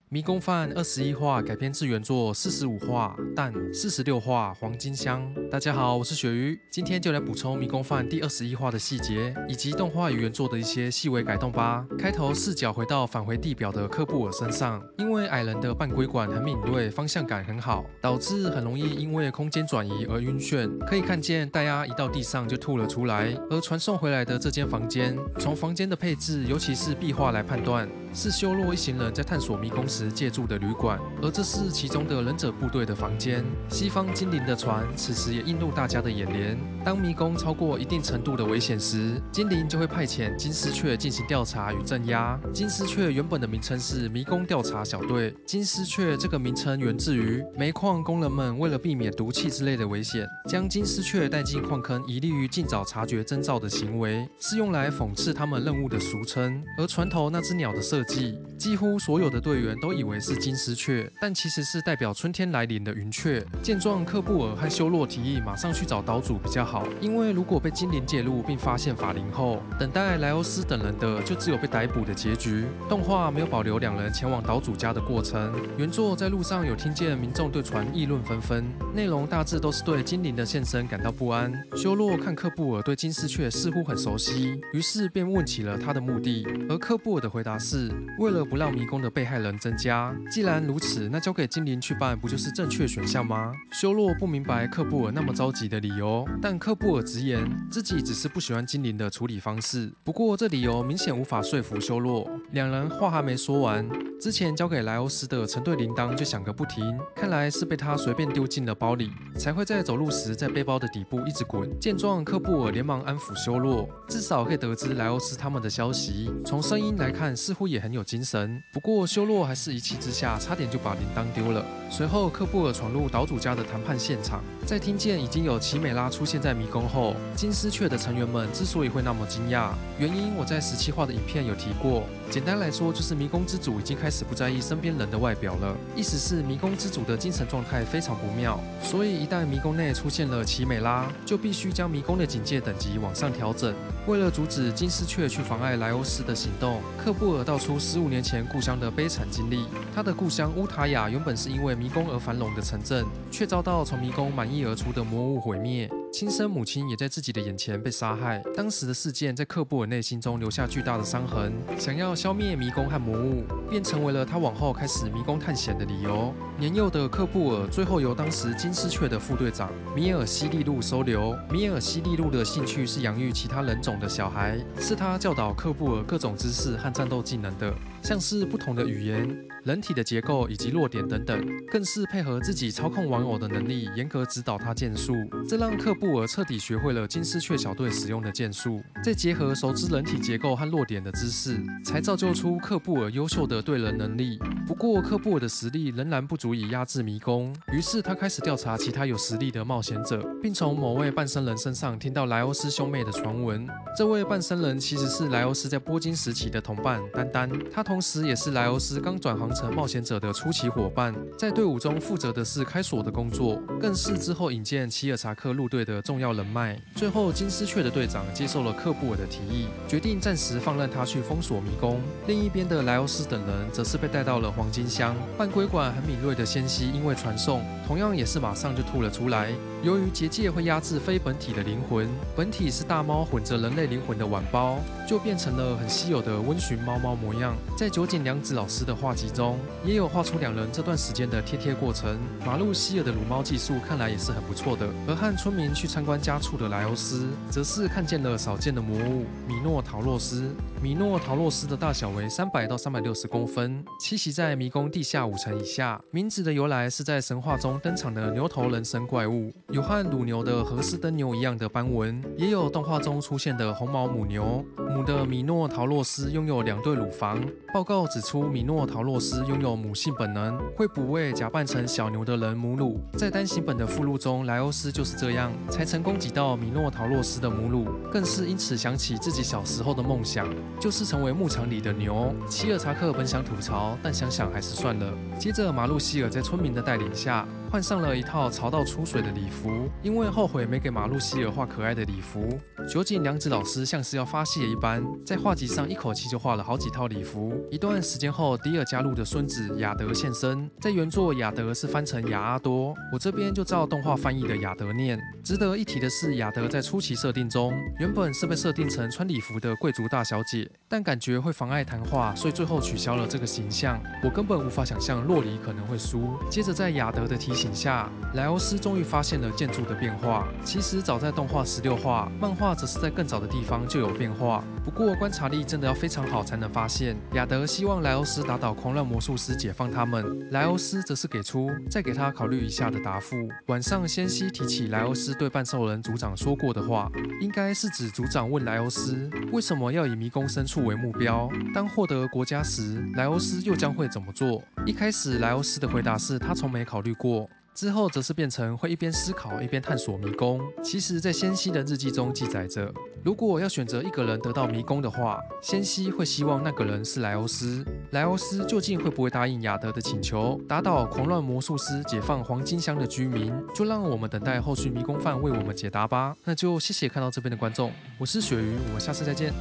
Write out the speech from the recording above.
迷宫饭21话改编自原作45话，但46话黄金香。大家好，我是鳕鱼，今天就来补充迷宫饭第21话的细节，以及动画与原作的一些细微改动吧。开头视角回到返回地表的克布尔身上，因为矮人的半规管很敏锐，方向感很好，导致很容易因为空间转移而晕眩。可以看见戴亚一到地上就吐了出来，而传送回来的这间房间，从房间的配置，尤其是壁画来判断，是修洛一行人在探索迷宫时借住的旅馆，而这是其中的忍者部队的房间。西方精灵的船此时也映入大家的眼帘。当迷宫超过一定程度的危险时，精灵就会派遣金丝雀进行调查与镇压。金丝雀原本的名称是迷宫调查小队。金丝雀这个名称源自于煤矿工人们为了避免毒气之类的危险，将金丝雀带进矿坑，以利于尽早察觉征兆的行为，是用来讽刺他们任务的俗称。而船头那只鸟的设计，几乎所有的队员都以为是金丝雀，但其实是代表春天来临的云雀。见状，克布尔和修洛提议马上去找岛主比较好，因为如果被精灵介入并发现法灵后，等待莱欧斯等人的就只有被逮捕的结局。动画没有保留两人前往岛主家的过程，原作在路上有听见民众对船议论纷纷，内容大致都是对精灵的现身感到不安。修洛看克布尔对金丝雀似乎很熟悉，于是便问起了他的目的，而克布尔的回答是为了不让迷宫的被害人增加。既然如此，那交给精灵去办不就是正确选项吗？修洛不明白克布尔那么着急的理由，但克布尔直言自己只是不喜欢精灵的处理方式。不过这理由明显无法说服修洛。两人话还没说完，之前交给莱欧斯的成对铃铛就响个不停，看来是被他随便丢进了包里，才会在走路时在背包的底部一直滚。见状，克布尔连忙安抚修洛，至少可以得知莱欧斯他们的消息。从声音来看，似乎也很有精神。不过修洛还是一气之下，差点就把铃铛丢了。随后，克布尔闯入岛主家的谈判现场，在听见已经有奇美拉出现在迷宫后，金丝雀的成员们之所以会那么惊讶，原因我在17话的影片有提过。简单来说，就是迷宫之主已经开始不在意身边人的外表了，意思是迷宫之主的精神状态非常不妙。所以一旦迷宫内出现了奇美拉，就必须将迷宫的警戒等级往上调整。为了阻止金丝雀去妨碍莱欧斯的行动，克布尔道出15年前故乡的悲惨经历。他的故乡乌塔雅原本是因为迷宫而繁荣的城镇，却遭到从迷宫满溢而出的魔物毁灭。亲生母亲也在自己的眼前被杀害。当时的事件在克布尔内心中留下巨大的伤痕，想要消灭迷宫和魔物，便成为了他往后开始迷宫探险的理由。年幼的克布尔最后由当时金丝雀的副队长米尔西利路收留。米尔西利路的兴趣是养育其他人种的小孩，是他教导克布尔各种知识和战斗技能的，像是不同的语言、人体的结构以及弱点等等，更是配合自己操控玩偶的能力，严格指导他剑术。这让克布尔彻底学会了金丝雀小队使用的剑术，再结合熟知人体结构和弱点的知识，才造就出克布尔优秀的对人能力。不过克布尔的实力仍然不足以压制迷宫，于是他开始调查其他有实力的冒险者，并从某位半身人身上听到莱欧斯兄妹的传闻。这位半身人其实是莱欧斯在波金时期的同伴丹丹，他同时也是莱欧斯刚转行成冒险者的初期伙伴，在队伍中负责的是开锁的工作，更是之后引荐齐尔查克入队的重要人脉。最后，金丝雀的队长接受了克布尔的提议，决定暂时放任他去封锁迷宫。另一边的莱欧斯等人则是被带到了黄金乡，半规管很敏锐的仙溪因为传送，同样也是马上就吐了出来。由于结界会压制非本体的灵魂，本体是大猫混着人类灵魂的晚包，就变成了很稀有的温驯猫猫模样。在酒井良子老师的画集中，也有画出两人这段时间的贴过程。马路希尔的撸猫技术看来也是很不错的。而和村民去参观家畜的莱欧斯，则是看见了少见的魔物米诺陶洛斯。米诺陶洛斯的大小为300到360公分，栖息在迷宫地下5层以下。名字的由来是在神话中登场的牛头人身怪物，有和乳牛的荷斯登牛一样的斑纹，也有动画中出现的红毛母牛。母的米诺陶洛斯拥有2对乳房。报告指出，米诺陶洛斯拥有母性本能，会哺喂假扮成小牛的人母乳。在单行本的附录中，莱欧斯就是这样才成功挤到米诺陶洛斯的母乳，更是因此想起自己小时候的梦想，就是成为牧场里的牛。齐尔查克本想吐槽，但想想还是算了。接着，马路希尔在村民的带领下， 换上了一套潮到出水的礼服，因为后悔没给马路希尔画可爱的礼服。酒井良子老师像是要发泄一般，在画集上一口气就画了好几套礼服。一段时间后，迪尔加入的孙子亚德现身，在原作亚德是翻成亚阿多，我这边就照动画翻译的亚德念。值得一提的是，亚德在初期设定中原本是被设定成穿礼服的贵族大小姐，但感觉会妨碍谈话，所以最后取消了这个形象。我根本无法想象洛里可能会输。接着在亚德的提醒下，莱欧斯终于发现了建筑的变化。其实早在动画16话，漫画则是在更早的地方就有变化。不过观察力真的要非常好才能发现。亚德希望莱欧斯打倒狂乱魔术师，解放他们。莱欧斯则是给出再给他考虑一下的答复。晚上，仙西提起莱欧斯对半兽人族长说过的话，应该是指族长问莱欧斯为什么要以迷宫深处为目标。当获得国家时，莱欧斯又将会怎么做？一开始莱欧斯的回答是他从没考虑过。之后则是变成会一边思考一边探索迷宫。其实，在仙西的日记中记载着，如果要选择一个人得到迷宫的话，仙西会希望那个人是莱欧斯。莱欧斯究竟会不会答应亚德的请求，打倒狂乱魔术师，解放黄金乡的居民？就让我们等待后续迷宫饭为我们解答吧。那就谢谢看到这边的观众，我是鳕鱼，我们下次再见。